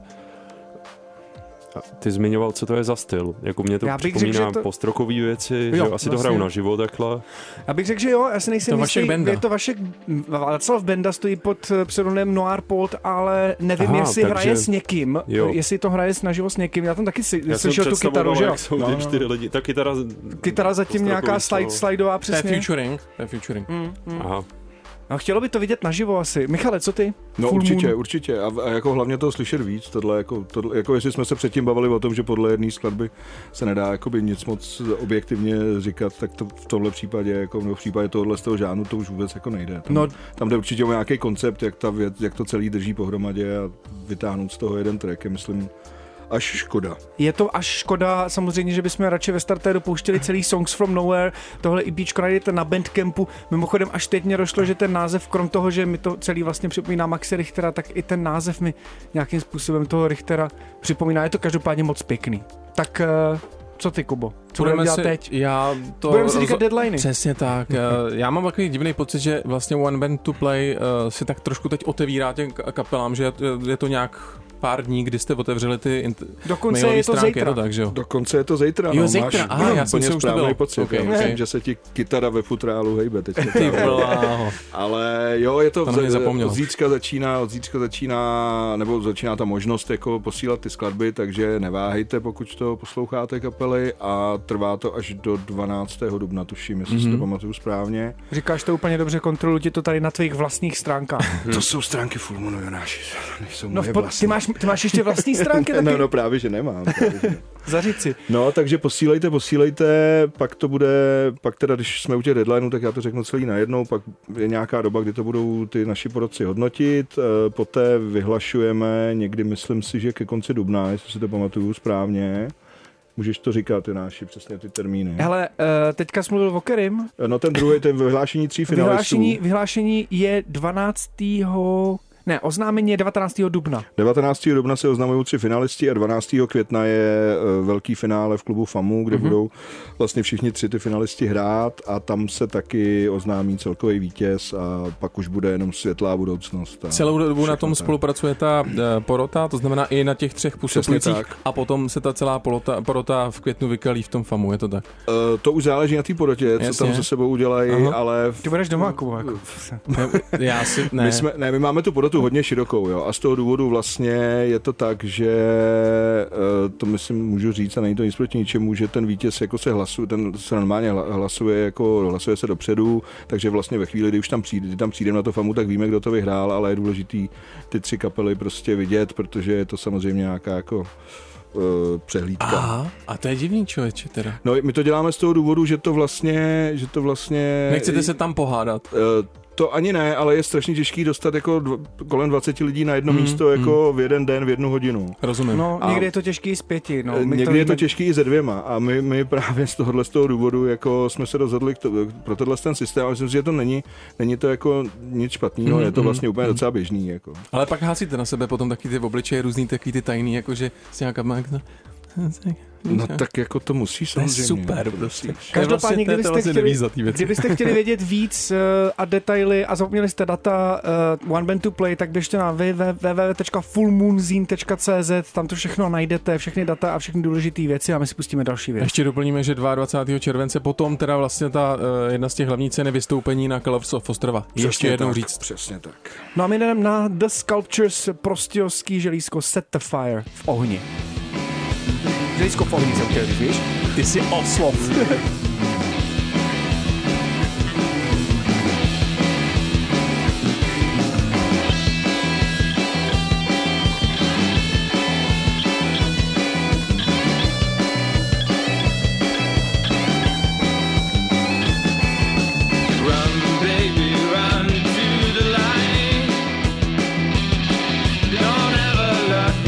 Ty zmiňoval, co to je za styl. Jako mě to připomíná řekl, to... postrokový věci, jo, že asi vlastně to hrajou naživo takhle. Já bych řekl, že jo, já si nejsem jistý, je to Vašek Václav Benda, stojí pod pseudonymem Noirpolt, ale nevím, Aha, jestli takže... hraje s někým, jo. jestli to hraje naživo s někým, já tam taky si, slyšel tu kytaru, že jo. Jsou no, ty čtyři lidi. Ta kytara... Kytara zatím nějaká slide, slideová přesně. To je featuring. To je featuring. Mm, mm. Aha. No, chtělo by to vidět naživo asi. Michale, co ty? No Full určitě, moon. určitě. A, a jako hlavně toho slyšet víc. Tohle jako, tohle, jako jestli jsme se předtím bavili o tom, že podle jedné skladby se nedá jakoby nic moc objektivně říkat, tak to v tomhle případě, jako v případě tohohle z toho žánru, to už vůbec jako nejde. Tam, no, tam jde určitě o nějaký koncept, jak, ta věc, jak to celý drží pohromadě a vytáhnout z toho jeden track, je myslím až škoda. Je to až škoda, samozřejmě, že bychom radši ve startéru pouštěli celý Songs from Nowhere. Tohle EPčko najdete na Bandcampu. Mimochodem až teď mě došlo, že ten název, krom toho, že mi to celý vlastně připomíná Maxe Richtera, tak i ten název mi nějakým způsobem toho Richtera připomíná. Je to každopádně moc pěkný. Tak co ty, Kubo? Co budeme dělat si, teď? Já to budeme si říkat deadliny. Přesně tak. Já mám takový divný pocit, že vlastně One Band to Play uh, si tak trošku teď otevírá těm kapelám, že je to nějak pár dní, kdy jste otevřeli ty int- Dokonce je to stránky, zítra. Je to tak, že jo? Dokonce je to zítra. Jo, no, zítra. Máš Aha, já jsem si už to byl. Pocit, okay, okay. Myslím, že se ti kytara ve futrálu hejbe teď. Ty bláho. Ale jo, je to, to v, od zítřka začíná, od zítřka začíná, nebo začíná ta možnost jako posílat ty skladby, takže neváhejte, pokud to posloucháte kapely, a trvá to až do dvanáctého dubna, tuším, jestli mm-hmm. si to pamatuju správně. Říkáš to úplně dobře, kontroluji ti to tady na tvých vlastních stránkách. To jsou stránky Full Moonu, Jonáši, nejsou no, moje po, vlastní. Ty máš, ty máš ještě vlastní stránky taky? No, no právě, že nemám. Právě, že ne. Zařiď si. No, takže posílejte, posílejte, pak to bude, pak teda, když jsme u těch deadlineů, tak já to řeknu celý najednou, pak je nějaká doba, kdy to budou ty naši porodci hodnotit, poté vyhlašujeme někdy, myslím si, že ke konci dubna, jestli si to pamatuju správně. Můžeš to říkat, Jonáši, přesně ty termíny. Hele, teďka jsi mluvil o Kerim. No ten druhý, ten vyhlášení tří finalistů. Vyhlášení, vyhlášení je dvanáctého Ne, oznámení je devatenáctého dubna. devatenáctého dubna se oznamují tři finalisti a dvanáctého května je velký finále v klubu FAMU, kde mm-hmm. budou vlastně všichni tři ty finalisti hrát a tam se taky oznámí celkový vítěz a pak už bude jenom světlá budoucnost. Celou dobu na tom tak. spolupracuje ta porota, to znamená i na těch třech působujících a potom se ta celá porota, porota v květnu vykalí v tom FAMU, je to tak? Uh, to už záleží na té porotě, Jasně. co tam se sebou udělají, Aha. ale... V... Ty budeš doma, Kubo, jako... Já si, ne. My jsme, ne, my máme tu porotu hodně širokou, jo, a z toho důvodu vlastně je to tak, že to myslím můžu říct a není to nic proti ničemu, že ten vítěz jako se hlasuje, ten se normálně hlasuje jako hlasuje se dopředu, takže vlastně ve chvíli, kdy už tam přijde, kdy tam přijdeme na to FAMU, tak víme, kdo to vyhrál, ale je důležitý ty tři kapely prostě vidět, protože je to samozřejmě nějaká jako uh, přehlídka. Aha, a to je divný, člověče teda. No, my to děláme z toho důvodu, že to vlastně, že to vlastně... Nechcete se tam pohádat? Uh, To ani ne, ale je strašně těžký dostat jako dv- kolem dvacet lidí na jedno mm, místo jako mm. v jeden den, v jednu hodinu. Rozumím. No, a někdy je to těžký i z pěti. No, někdy to je to těžký i ze dvěma a my, my právě z tohohle z toho důvodu jako jsme se rozhodli to, pro tohle ten systém a myslím si, že to není, není to jako nic špatného, mm, je to vlastně mm, úplně mm. docela běžný. Jako. Ale pak hásíte na sebe potom taky ty obličeje různý, takový ty tajný, jakože s nějaká mákna. No tak jako to musí samozřejmě. Super, prostě. Každopádně, kdybyste, vlastně chtěli, kdybyste chtěli vědět víc uh, a detaily a zapomněli jste data uh, One Band to Play, tak běžte na w w w tečka full moon zine tečka c z, tam to všechno najdete, všechny data a všechny důležité věci a my si pustíme další věc. Ještě doplníme, že dvacátého druhého července potom teda vlastně ta uh, jedna z těch hlavních cen je vystoupení na Colors of Ostrava. Přesně Ještě jednou tak, říct. Přesně tak. No a my jdeme na The Sculptures, Prostějovský želízko Set the Fire v ohni. Želízko v ohni jsem chtěl říct, víš? Ty jsi oslov.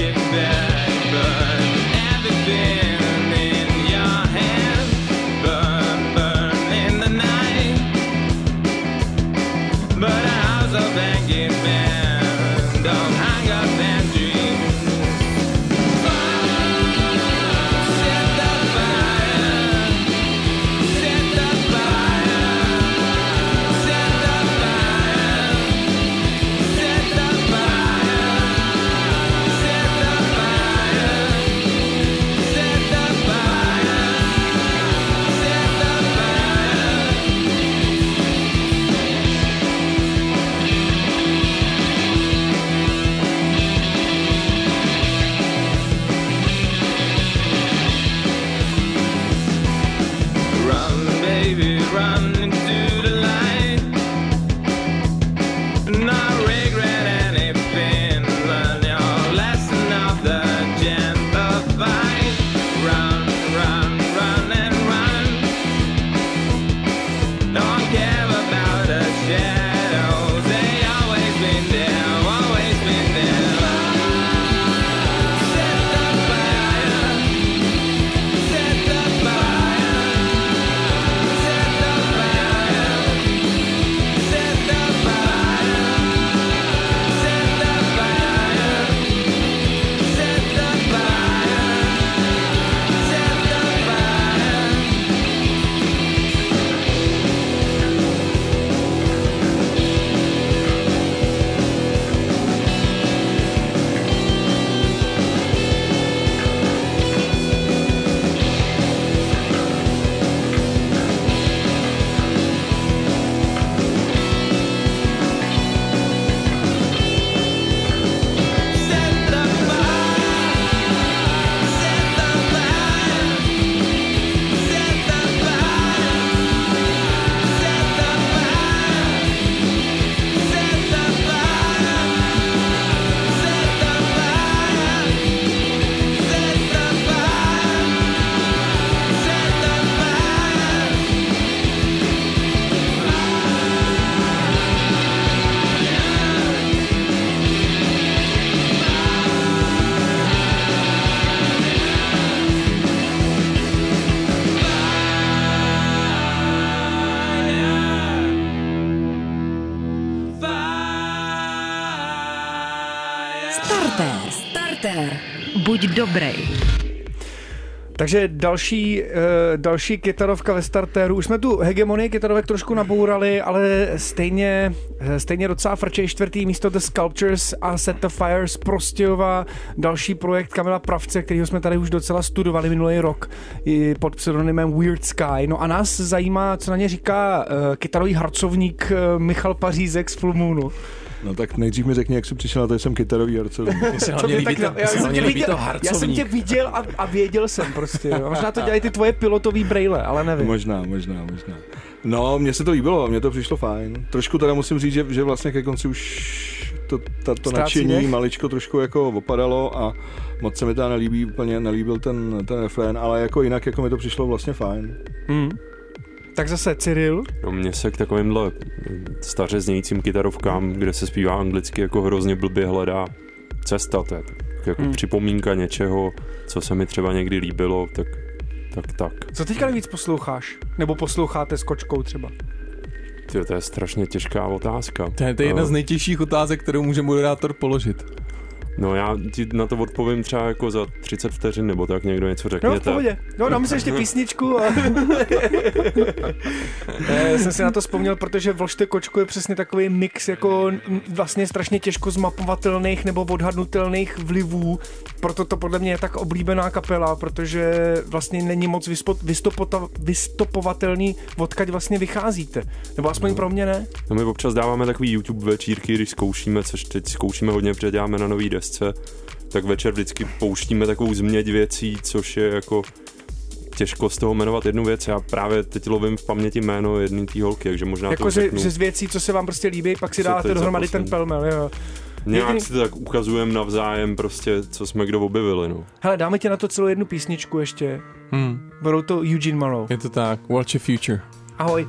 Burn Startér. Startér. Buď dobrý. Takže další, uh, další kytarovka ve startéru. Už jsme tu hegemonii kytarovek trošku nabourali, ale stejně, stejně docela frčej čtvrtý místo The Sculptures a Set the Fire z Prostějova. Další projekt Kamila Pravce, kterýho jsme tady už docela studovali minulý rok pod pseudonymem Weird Sky. No a nás zajímá, co na ně říká uh, kytarový harcovník uh, Michal Pařízek z Full Moonu. No tak nejdřív mi řekni, jak jsi přišel na to, že jsem kytarový harcovník. Já jsem tě viděl a, a věděl jsem prostě. Možná to dělají ty tvoje pilotový brejle, ale nevím. Možná, možná, možná. No, mně se to líbilo, mně to přišlo fajn. Trošku teda musím říct, že, že vlastně ke konci už to, ta, to nadšení maličko trošku jako opadalo a moc se mi teda nelíbí, úplně nelíbil ten, ten refrén, ale jako jinak jako mi to přišlo vlastně fajn. Mm. Tak zase Cyril. No mně se k takovýmhle staře znějícím kytarovkám, kde se zpívá anglicky, jako hrozně blbě hledá cesta. To je jako hmm. připomínka něčeho, co se mi třeba někdy líbilo, tak tak. tak. Co teďka nejvíc posloucháš? Nebo posloucháte s kočkou třeba? Tyjo, to je strašně těžká otázka. To je, to je jedna z nejtěžších otázek, kterou může moderátor položit. No já ti na to odpovím třeba jako za třicet vteřin, nebo tak někdo něco řekněte. No v pohodě. No dáme si ještě písničku. A... Já jsem si na to vzpomněl, protože Vlžte kočku je přesně takový mix jako vlastně strašně těžko zmapovatelných nebo odhadnutelných vlivů. Proto to podle mě je tak oblíbená kapela, protože vlastně není moc vystopovatelný, odkud vlastně vycházíte. Nebo aspoň no. pro mě ne. No my občas dáváme takový YouTube večírky, když zkoušíme, což teď zkoušíme hodně, protože děláme na nový desce, tak večer vždycky pouštíme takovou změť věcí, což je jako těžko z toho jmenovat jednu věc. Já právě teď lovím v paměti jméno jedné té holky, takže možná jako to řeknu. Jako z věcí, co se vám prostě líbí, pak si dáte dohromady ten pelmel, jo. Nějak Jedný... si to tak ukazujeme navzájem prostě, co jsme kdo objevili, no. Hele, dáme ti na to celou jednu písničku ještě. Hmm. Budou to Eugene Morrow. Je to tak, Watch Your Future. Ahoj.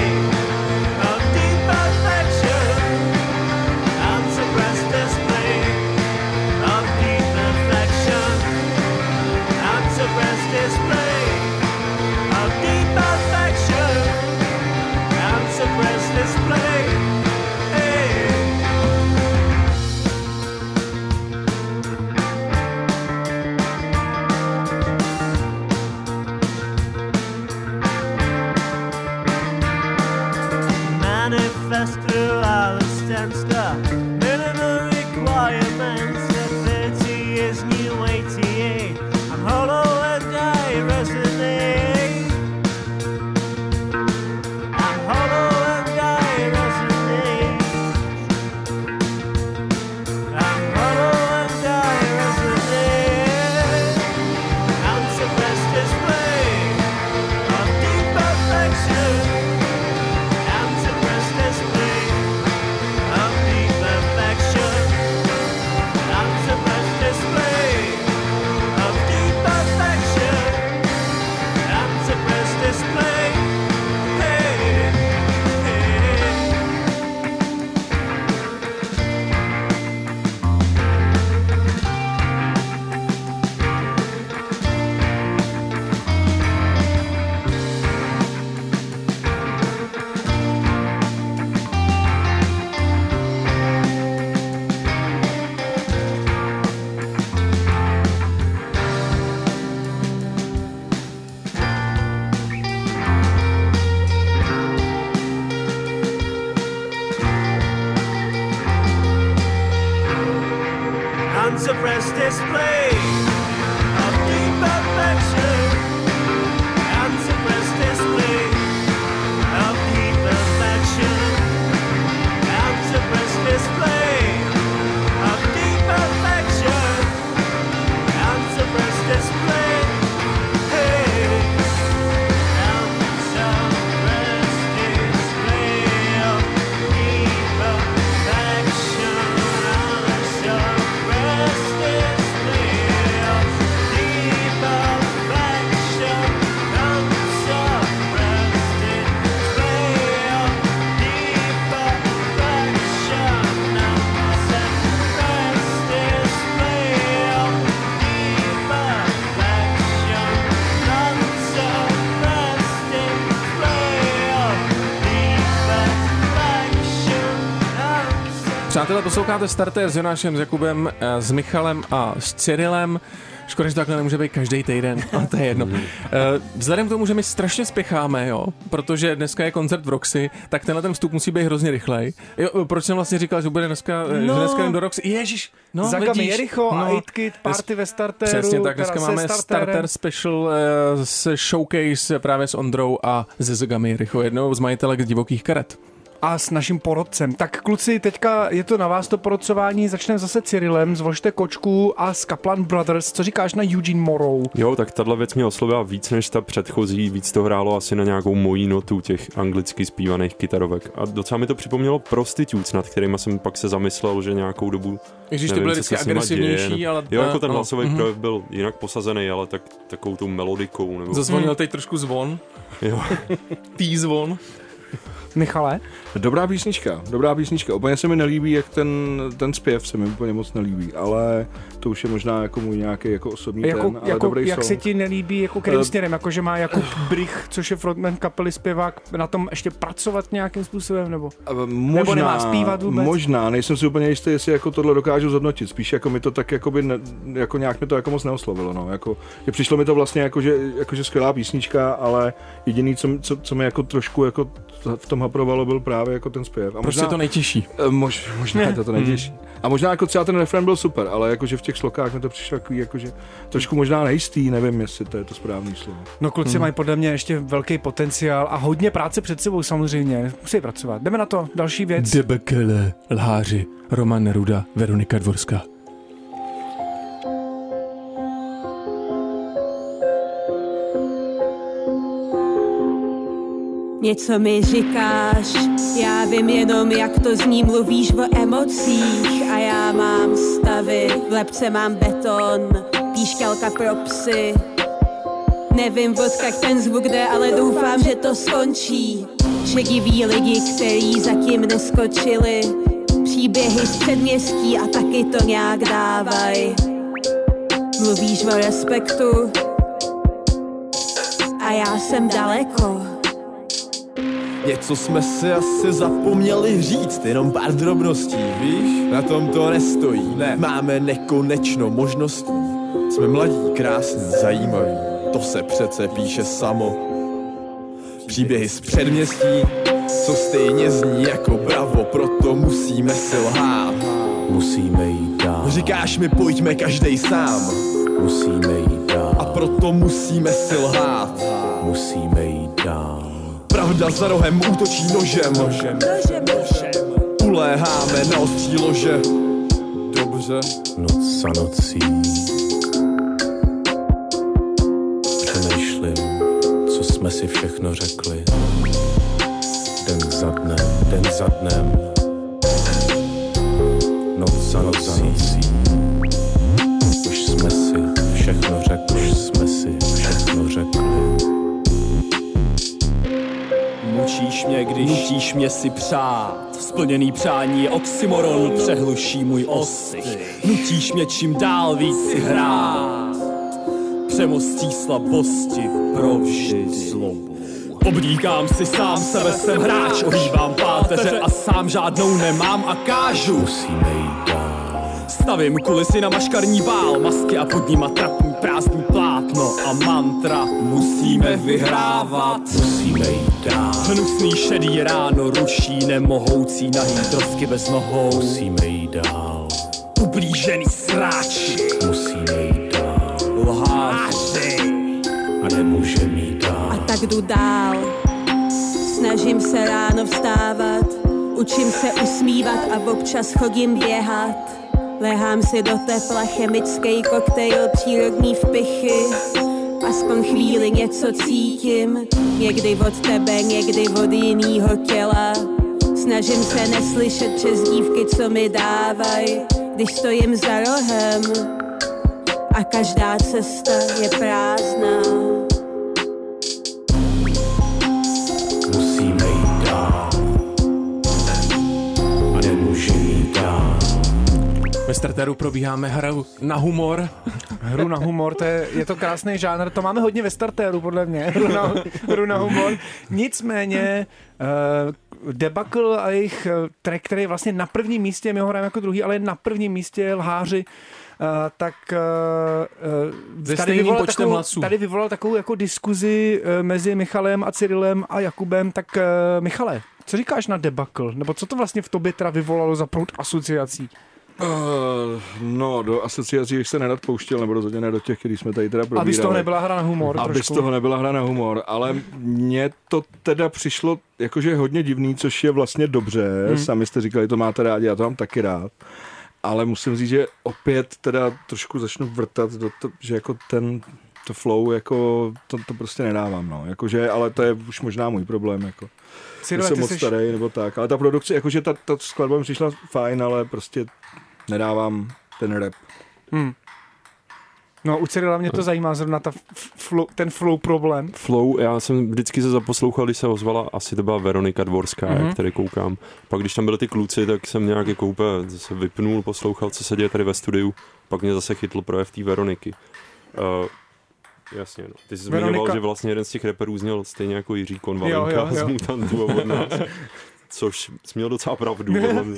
Display of deep affection and suppressed display Unsuppressed display of deep affection. Unsuppressed display of deep affection. Unsuppressed display of deep affection. Unsuppressed display. Hey. Unsuppressed display of deep affection. Unsuppressed display of deep affection. Unsuppressed display of deep affection. Unsuppressed display of deep affection. Unsuppressed display of deep affection. Přátelé, posloucháte Starter s Jonášem, s Jakubem, s Michalem a s Cyrilem. Škoda, že takhle nemůže být každý týden, ale to je jedno. Vzhledem k tomu, že my strašně spěcháme, jo, protože dneska je koncert v Roxy, tak tenhle ten vstup musí být hrozně rychlej. Jo, proč jsem vlastně říkal, že bude dneska, no, že dneska jdem do Roxy? Ježiš, no, Zagami vidíš. Jericho no, a eight Kid Party ve Starteru. Přesně tak, dneska máme Starterem. Starter Special uh, s showcase právě s Ondrou a ze Zagami Jericho, jednou z majitelek divokých karet. A s naším porodcem. Tak kluci, teďka je to na vás to porodcování, začneme zase Cyrilem, zvožte kočku a z Kaplan Brothers. Co říkáš na Eugene Morrow? Jo, tak tahle věc mě oslovila víc než ta předchozí, víc to hrálo asi na nějakou mojí notu těch anglicky zpívaných kytarovek. A docela mi to připomnělo Prostitutes, nad kterýma jsem pak se zamyslel, že nějakou dobu Když ty byly vždycky agresivnější, ale... Jo, jako ten hlasový no, projev byl jinak posazený, ale tak takovou tou melodikou. Nebo... Zazvonil hmm. teď trošku zvon. Jo. Tý zvon. Michale? Dobrá písnička, dobrá písnička. Úplně se mi nelíbí, jak ten, ten zpěv se mi úplně moc nelíbí, ale to už je možná jako můj nějaký jako osobní jako, ten, ale jako, dobrý jak song. se ti nelíbí, jako kterým Uh, směrem, jako že má Jakub Brych, což je frontman kapely zpěvák, na tom ještě pracovat nějakým způsobem, nebo, možná, nebo nemá zpívat vůbec? Možná, nejsem si úplně jistý, jestli jako tohle dokážu zhodnotit, spíš jako mi to tak jakoby ne, jako nějak mi to jako moc neoslovilo, no, jako, že přišlo mi to vlastně jako, že, jako, že skvělá písnička, ale jediný, co, co, co mi jako trošku jako v tom haprovalo, byl právě jako ten zpěv. A prostě to nejtěžší. Mož, možná je to to nejtěžší. A možná jako třeba ten refrén byl super, ale jakože v těch slokách mi to přišlo jako, jakože trošku možná nejistý, nevím, jestli to je to správný slovo. No kluci hmm. mají podle mě ještě velký potenciál a hodně práce před sebou samozřejmě. Musí pracovat. Jdeme na to. Další věc. Debekele, lháři, Roman Neruda, Veronika Dvorská. Něco mi říkáš, já vím jenom, jak to zní, mluvíš o emocích a já mám stavy, v lebce mám beton, píšťalka pro psy. Nevím, odkud ten zvuk jde, ale doufám, že to skončí. Že diví lidi, kteří zatím neskočili, příběhy z předměstí a taky to nějak dávaj. Mluvíš o respektu a já jsem daleko. Něco jsme si asi zapomněli říct, jenom pár drobností, víš? Na tom to nestojí, ne. Máme nekonečno možností. Jsme mladí, krásní, zajímaví, to se přece píše samo. Příběhy z předměstí, co stejně zní jako bravo, proto musíme si lhát. Musíme jít dál. Říkáš mi, pojďme každej sám. Musíme jít dál. A proto musíme si lhát. Musíme jít dál. Pravda za rohem útočí nožem. Nožem, nožem, nožem. Uléháme na ostří lože. Dobře. Noc za nocí. Přemýšlím, co jsme si všechno řekli. Den za dnem, den za dnem. Noc za nocí. Už jsme si všechno řekli. Už jsme si všechno řekli. Mučíš mě, když nutíš mě si přát. Splněný přání je oxymoron, přehluší můj ostych. Nutíš mě čím dál víc si hrát. Přemostí slabosti provždy zlobu. Obdíkám si sám sebe, jsem hráč, ohýbám páteře a sám žádnou nemám a kážu. Musíme jít dál. Stavím kulisy na maškarní bál, masky a pod nima trapný prázdný plátno a mantra. Musíme vyhrávat. Musíme jít dál. Hnusný šedý ráno ruší nemohoucí nahý trosky bez nohou. Musíme jít dál. ublížený sráči. Musíme jít dál. Lháři. A nemůžeme jít dál. A tak jdu dál. Snažím se ráno vstávat, učím se usmívat a občas chodím běhat. Lehám si do tepla chemický koktejl přírodní vpichy. Aspoň chvíli něco cítím, někdy od tebe, někdy od jinýho těla. Snažím se neslyšet přes dívky, co mi dávaj, když stojím za rohem a každá cesta je prázdná. Musíme jít dál. A nemůžeme jít dál. Ve starteru probíháme hru na humor. Hru na humor, to je, je to krásný žánr, to máme hodně ve startéru, podle mě, hru na, hru na humor. Nicméně uh, Debacle a jejich uh, track, který je vlastně na prvním místě, my ho hrajeme jako druhý, ale na prvním místě Lháři, Uh, tak uh, uh, tady, vyvolal takovou, tady vyvolal takovou jako diskuzi uh, mezi Michalem a Cyrilem a Jakubem. Tak uh, Michale, co říkáš na Debacle? Nebo co to vlastně v tobě teda vyvolalo za proud asociací? Uh, no, do asociací bych se nerad pouštěl, nebo rozhodně ne do těch, který jsme tady teda probírali. Aby z toho nebyla hra na humor. Aby trošku. z toho nebyla hra na humor, ale mně to teda přišlo jakože hodně divný, což je vlastně dobře. Hmm. Sami jste říkali, to máte rádi, já to mám taky rád. Ale musím říct, že opět teda trošku začnu vrtat, do to, že jako ten to flow, jako to, to prostě nedávám, no. Jakože, ale to je už možná můj problém, jako. Cyril, jsem moc jsi... starý, nebo tak. Ale ta produkce, jakože ta, ta skladba mi přišla fajn, ale prostě nedávám ten rap. Hmm. No, u Cyrila mě to zajímá, zrovna ta flow, ten flow problém. Flow, já jsem vždycky se zaposlouchal, když se ozvala, asi to byla Veronika Dvorská, mm-hmm. jak tady koukám. Pak když tam byli ty kluci, tak jsem nějak jako úplně zase vypnul, poslouchal, co se děje tady ve studiu. Pak mě zase chytl projev té Veroniky. Uh, jasně, no. Ty jsi zmiňoval, Veronika... že vlastně jeden z těch rapperů zněl stejně jako Jiří Konvalinka z Mutantů a od nás. Což jsi měl docela pravdu.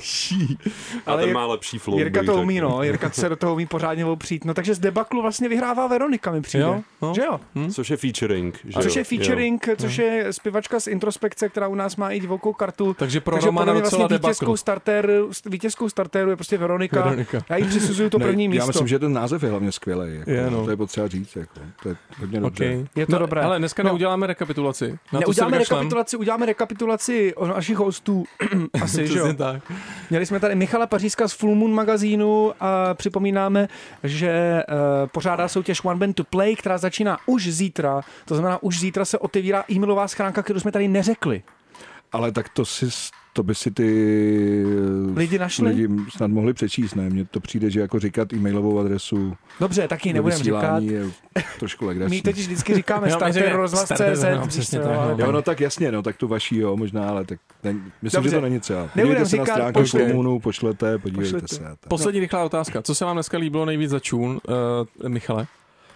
Ale ten má lepší flow. Jirka to umí, no. Jirka se do toho umí pořádně opřít. No takže z Debaklu vlastně vyhrává Veronika, mi přijde. Jo? No. Že jo? Hm? Což je featuring. Že což jo? je featuring, jo. Což je zpěvačka z Introspekce, která u nás má i divokou kartu. Takže pro takže Romana vlastně docela vítězkou startéru, vítězkou startéru je prostě Veronika. Veronika. Já jí přisuzuju to ne, první místo. Já myslím, že ten název je hlavně skvělý. Jako, je, no. To je potřeba říct. Jako, to je hodně dobře. Okay. Je to no, dobré. Ale dneska no. neuděláme rekapitulaci. Na neuděláme rekapitulaci, uděláme rekapitulaci o našich hostů. Asi, že jo? Tak. Měli jsme tady Michala Pařízka z Full Moon magazínu a připomínáme, že uh, pořádá soutěž One Band to Play, která začíná už zítra. To znamená, už zítra se otevírá e-mailová schránka, kterou jsme tady neřekli. Ale tak to si... To by si ty lidi našli? Lidi snad mohli přečíst, ne? Mně to přijde, že jako říkat e-mailovou adresu. Dobře, taky nebudeme říkat. Je trošku legrační. My teď vždycky říkáme starter rozhlas tečka cé zet. No, přesně víš, tak, ale... Jo, no tak jasně, no tak tu vaší, jo, možná, ale tak ne, myslím, Dobře. že to není třeba. Nebudeme se říkat, na stránku Komunu, pošlete, podívejte pošlete. se. Tak. Poslední rychlá otázka. Co se vám dneska líbilo nejvíc za čún, uh, Michale?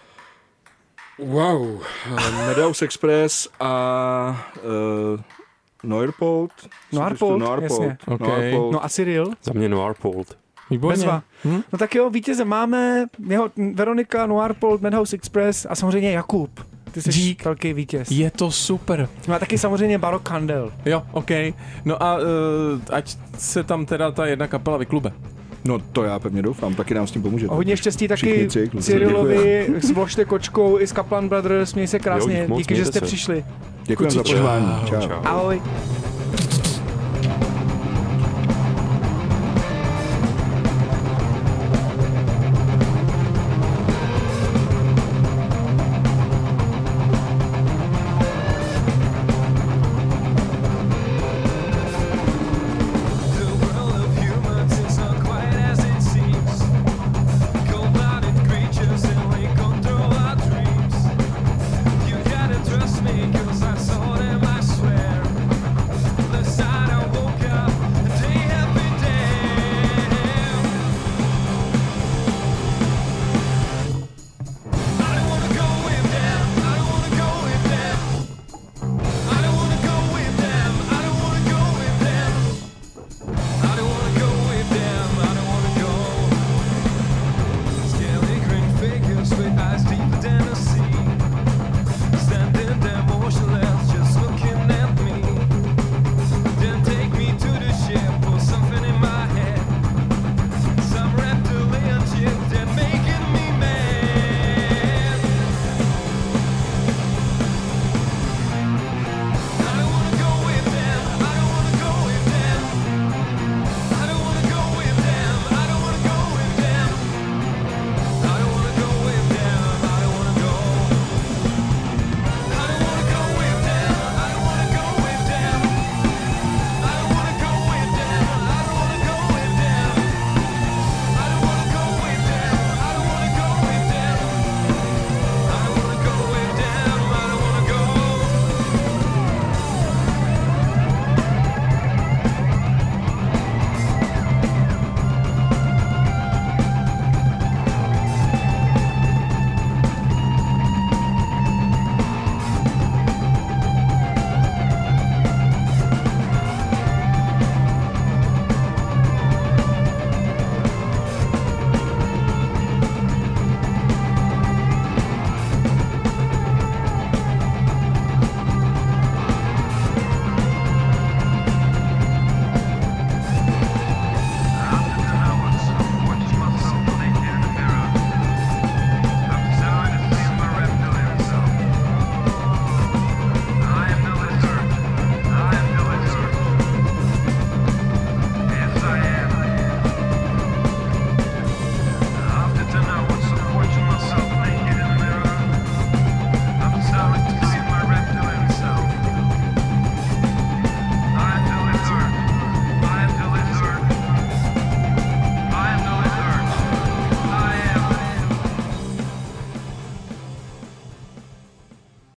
Wow. Uh, Meadows Express a... Uh, Noirpold. Noirpold, jasně. Okay. Noirpold. No a Cyril? Za mě Noirpold. Bezva. Hm? No tak jo, vítěze máme jeho Veronika, Noirpold, Madhouse Express a samozřejmě Jakub. Ty jsi Dík. velký vítěz. Je to super. Má taky samozřejmě Barok Kandel. Jo, ok. No a uh, ať se tam teda ta jedna kapela vyklube. No to já pevně doufám, taky nám s tím pomůžete. Hodně štěstí taky Cyrilovi, s Vložte kočkou i s Kaplan Brothers, měj se krásně, jo, díky, že jste se. přišli. Děkuji za pozvání. Čau. Čau. Ahoj.